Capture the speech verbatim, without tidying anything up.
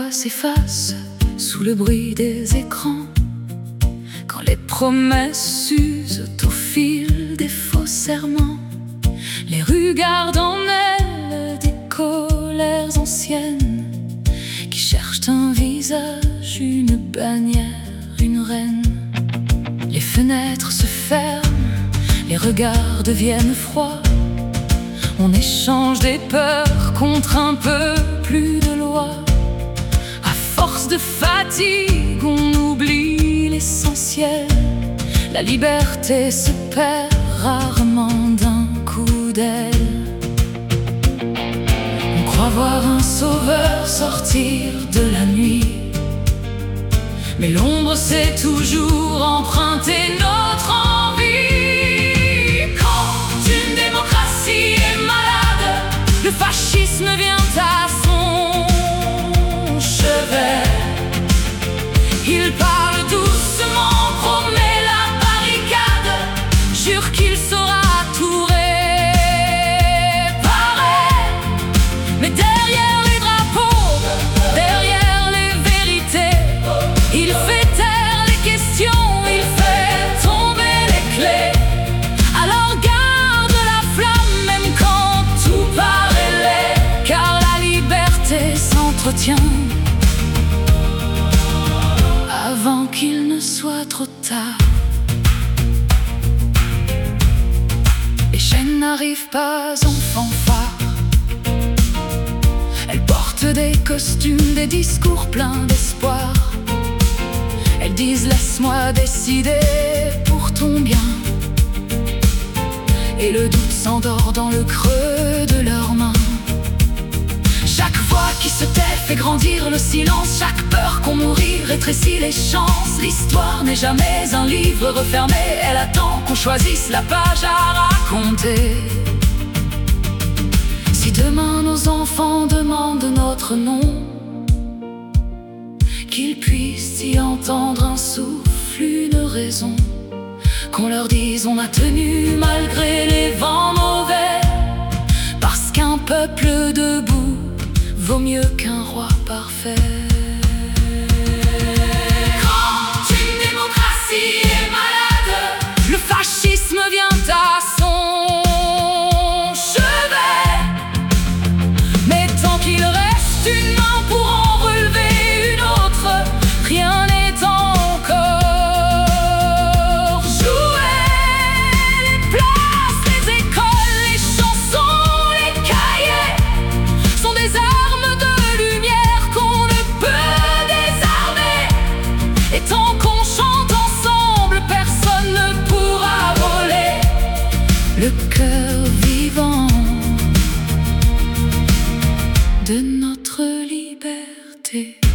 voix s'efface sous le bruit des écrans, quand les promesses s'usent au fil des faux serments. Les rues gardent en elles des colères anciennes qui cherchent un visage, une bannière, une reine. Les fenêtres se ferment, les regards deviennent froids. On échange des peurs contre un peu plus de loi. À force de fatigue, on oublie l'essentiel. La liberté se perd rarement d'un coup d'aile. On croit voir un sauveur sortir de la nuit, mais l'ombre sait toujours emprunter notre envie. Quand une démocratie est malade, le fascisme vient à son chevet. Il parle doucement, promet la barricade, jure qu'il saura tout réparer. Mais derrière les drapeaux, derrière les vérités, il fait taire les questions, il fait tomber les clés. Alors garde la flamme même quand tout paraît laid, car la liberté s'entretient avant qu'il ne soit trop tard. Les chaînes n'arrivent pas en fanfare, elles portent des costumes, des discours pleins d'espoir. Elles disent laisse-moi décider pour ton bien, et le doute s'endort dans le creux de leurs mains. Chaque voix qui se tait fait grandir le silence, chaque peur qu'on mourit rétrécit les chances. L'histoire n'est jamais un livre refermé, elle attend qu'on choisisse la page à raconter. Si demain nos enfants demandent notre nom, qu'ils puissent y entendre un souffle, une raison, qu'on leur dise on a tenu malgré les vents mauvais, parce qu'un peuple debout vaut mieux qu'un roi parfait. Quand une démocratie est malade, le fascisme vient à son chevet. Mais tant qu'il reste une main pour en relever une autre, rien n'est encore joué. Les places, les écoles, les chansons, les cahiers sont des armes de lumière qu'on ne peut désarmer. Et tant qu'on chante ensemble, personne ne pourra voler le cœur vivant de notre liberté.